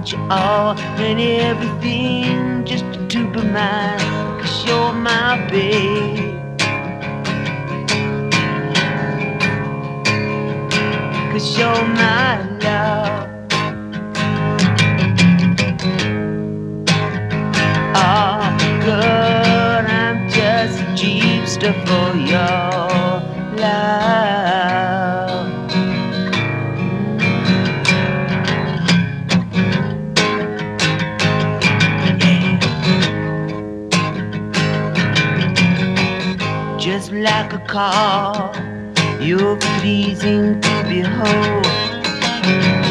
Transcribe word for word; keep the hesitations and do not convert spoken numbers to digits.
want you all and everything just to be mine, 'cause you're my babe, 'cause you're my love. Oh, good, I'm just a jeepster for your love. Just like a car, you're pleasing to behold.